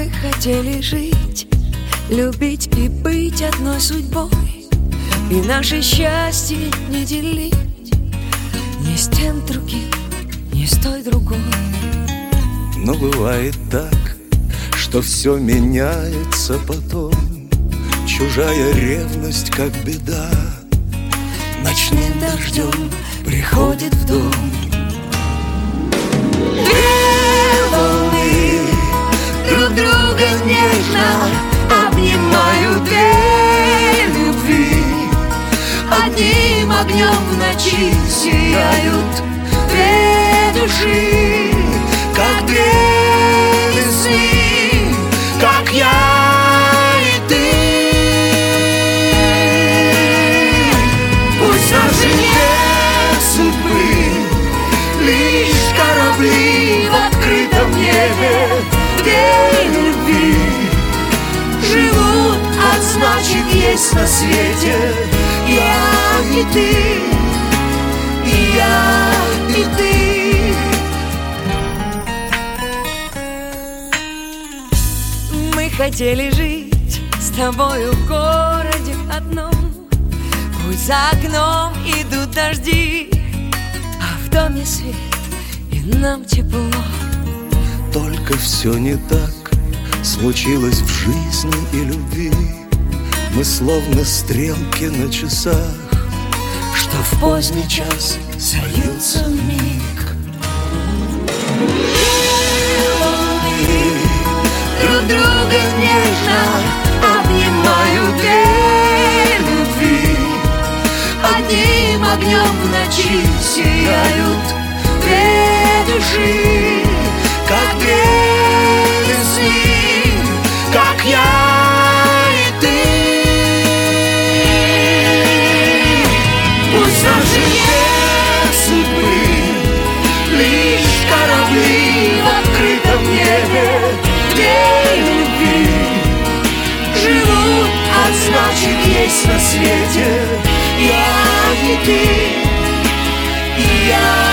Мы хотели жить, любить и быть одной судьбой, и наше счастье не делить ни с тем другим, ни с той другой. Но бывает так, что все меняется потом. Чужая ревность, как беда, ночным дождем приходит в дом. Две волны друг друга нежно обнимают, две любви одним огнем в ночи сияют, две души, как две весны, как я и ты. Пусть наши две судьбы лишь корабли в открытом небе, две любви живут, а значит есть на свете я и ты, и я и ты. Мы хотели жить с тобою в городе одном. Пусть за окном идут дожди, а в доме свет, и нам тепло. Только все не так случилось в жизни и любви. Мы словно стрелки на часах, что в поздний час сольются вмиг. Друг друга нежно обнимают, две любви одним огнем в ночи сияют, две души, как две весны, как я и ты. Пусть наши две судьбы лишь корабли в открытом небе, две любви живут, а значит есть на свете я и ты, и я.